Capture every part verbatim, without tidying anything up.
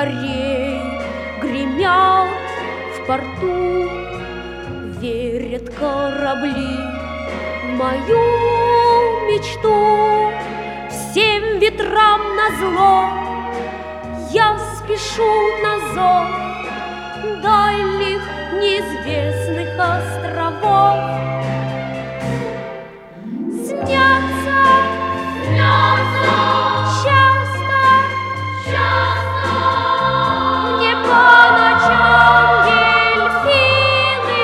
морей гремят в порту, верят корабли в мою мечту. Всем ветрам назло я спешу на зов дальних неизвестных островов. Снятся, снятся часто, часто мне по ночам дельфины.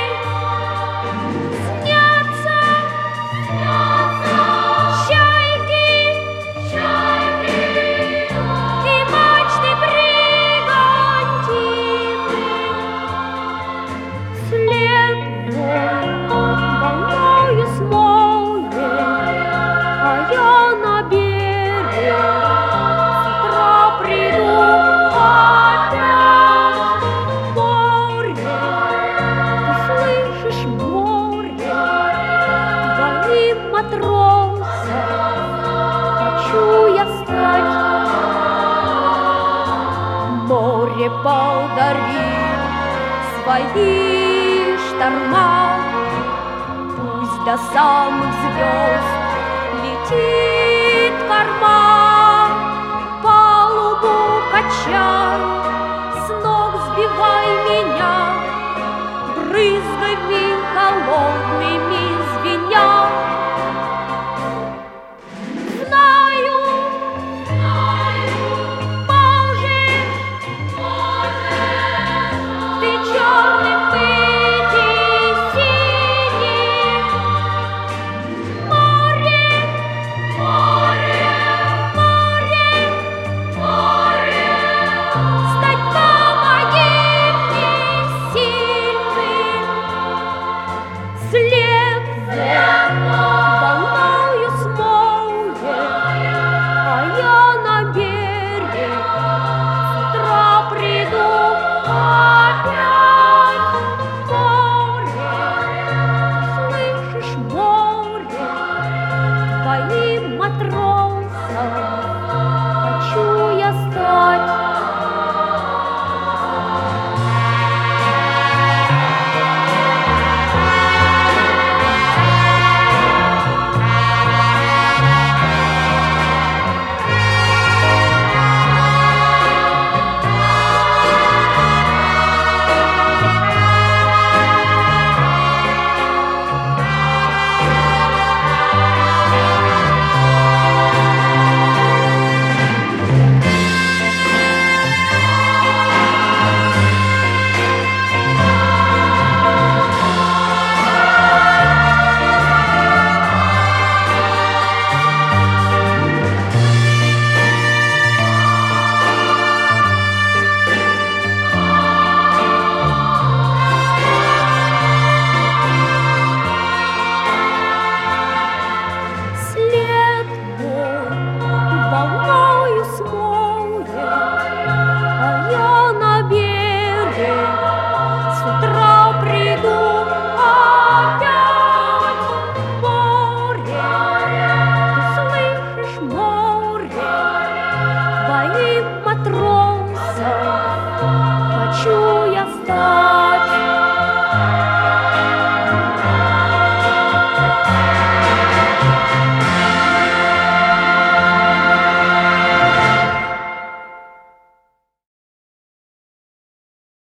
Снятся, снятся чайки, чайки и мачты бригантины. След мой волною смоет, а я на берег с утра приду опять. Море, ты слышишь, море, твоим матросом хочу я стать. Море, подари свои шторма, пусть до самых звезд летит корма. Палубу качай, с ног сбивай меня, брызгами холодными звеня. Знаю, знаю, может, может, ты черным быть и синим. Море, море, море, море, стать помоги мне сильным. След